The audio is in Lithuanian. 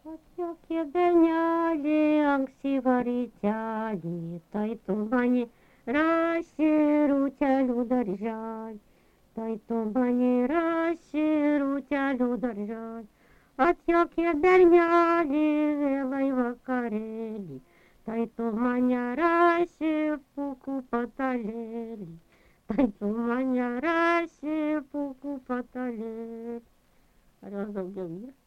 Jokie benelį ankstyvą rytelį, tai tu mane rasi rūtelių darželį, tai tu mane rasi rūtelių darželį. Jokie bernelį vėlai vakarėlį, tai tu mane rasi pūkų patalėlį, tai tu mane rasi pūkų patalėlį. Ar jos daugiau yra?